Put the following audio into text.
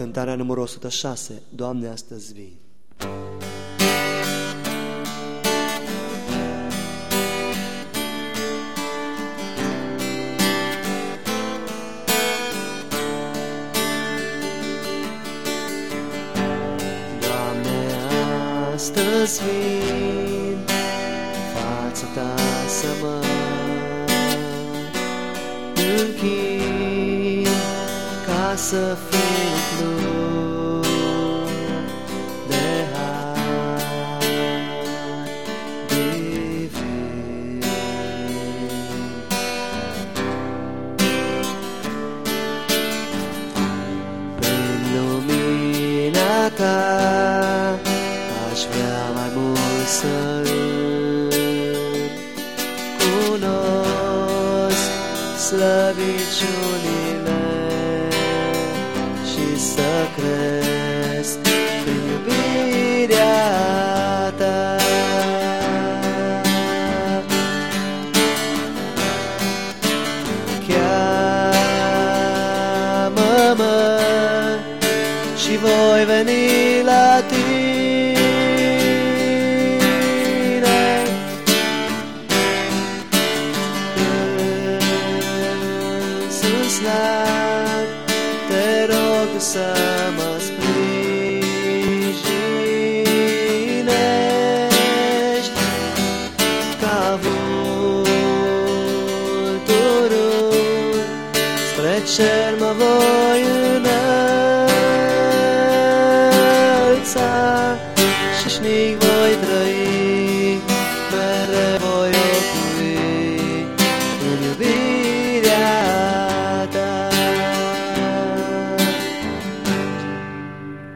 cântarea numărul 106, Doamne, astăzi vii. Doamne, astăzi vin fața Ta să mă închin, ca să fiu plin de har divin. Prin lumina Ta aș vrea mai mult să cunosc slăbiciunile și să cresc prin iubirea Ta. Cheamă-mă și voi veni la Tine. Când sunt slab, Te rog să mă sprijinești, ca vulturul spre cer.